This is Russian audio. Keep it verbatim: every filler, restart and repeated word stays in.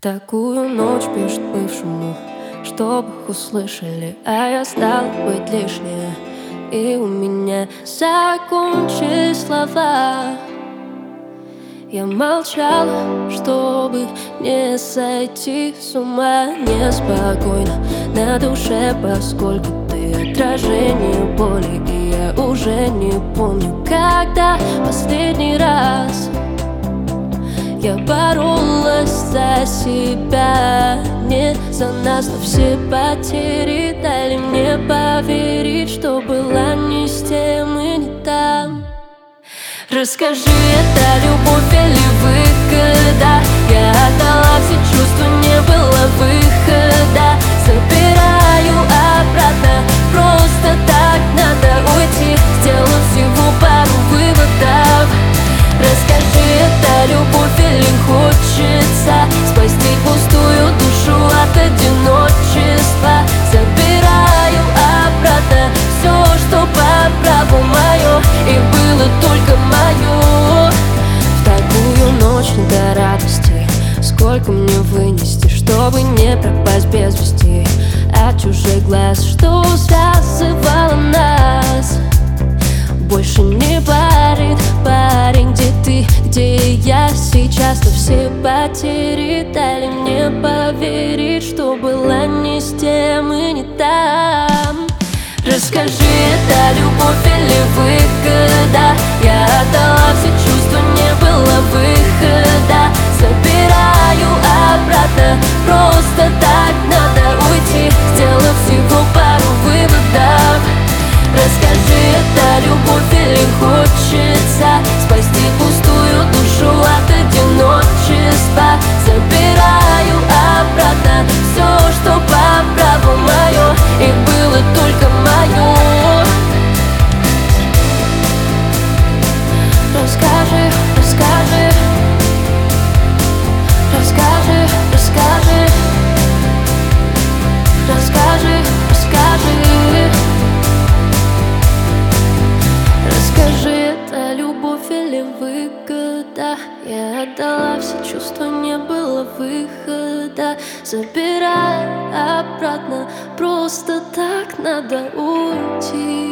В такую ночь пишет бывшему, чтоб их услышали, а я стал быть лишнее, и у меня закончились слова. Я молчала, чтобы не сойти с ума. Неспокойно на душе, поскольку ты отражение боли, и я уже не помню, когда последний раз я боролась за себя, не за нас, но все потери дали мне поверить, что была не с тем и не там. Расскажи, это любовь или выгода? Я отдала все чувства, не было выхода. Забираю обратно, просто так надо уйти, сделав всего пару выводов. Расскажи, это любовь или хочется спасти пустую душу от одиночества? Забираю обратно все, что по праву мое, и было только мое. В такую ночь не до радости, сколько мне вынести, чтобы не пропасть без вести от чужих глаз, что связывало нас. Больше не парит парень, где ты, где я сейчас, но все потери дали мне поверить, что была не с тем и не там. Расскажи, это любовь или выгода? Я отдала все чувства, не было выхода. Забираю обратно, просто так надо уйти, сделав всего пару выводов. Расскажи, это любовь или хочется спасти пустую душу от одиночества? Забираю обратно все, что по праву мое, и было только мое. Расскажи, расскажи, расскажи, расскажи, расскажи, расскажи. Расскажи, это любовь или выгода? Я отдала все чувства, не было выхода. Забирай обратно, просто так надо уйти.